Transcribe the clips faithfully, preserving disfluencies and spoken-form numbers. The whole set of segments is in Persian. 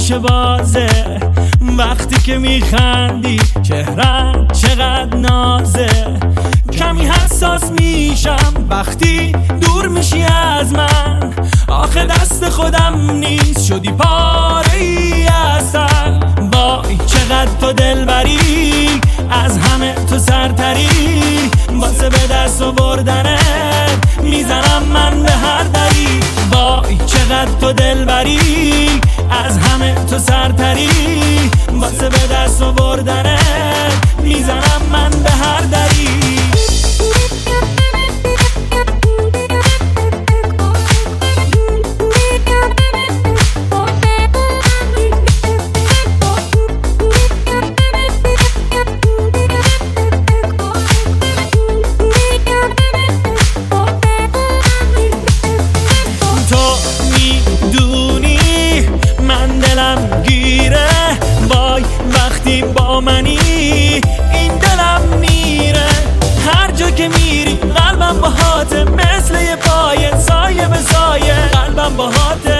همیشه بازه، وقتی که میخندی چهرت چقدر نازه. کمی حساس میشم وقتی دور میشی از من، آخه دست خودم نیست شدی پاره ای اصل. وای چقدر تو دلبری، از همه تو سرتری، واسه به دست آوردنت میزنم من به هر دری. وای چقدر تو دلبری، از همه تو سرتری، واسه به دست آوردنت میزنم من به هر دری. با منی این دلم میره، هر جا که میری قلبم باهاته، مثل یه پایه سایه به سایه قلبم باهاته.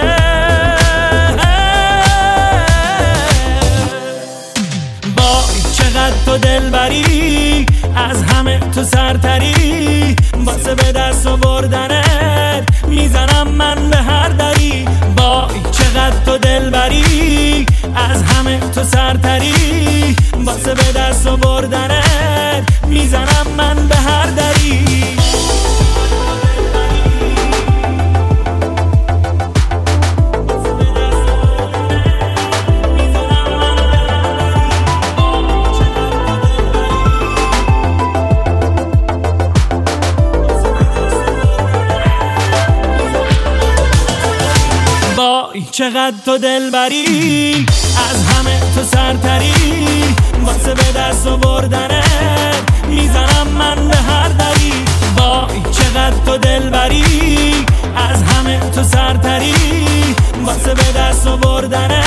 وای چقدر تو دلبری، از همه تو سرتری، واسه به دست آوردنت میزنم من به هر دری. وای چقدر تو دلبری، از همه تو سرتری، واسه به دست آوردنت میزنم من به هر دری. وای چقدر تو دلبری، از همه تو سرتری، واسه به دست آوردنت میزنم من به هر دری. وای چقدر تو دلبری، از همه تو سرتری، واسه به دست آوردنت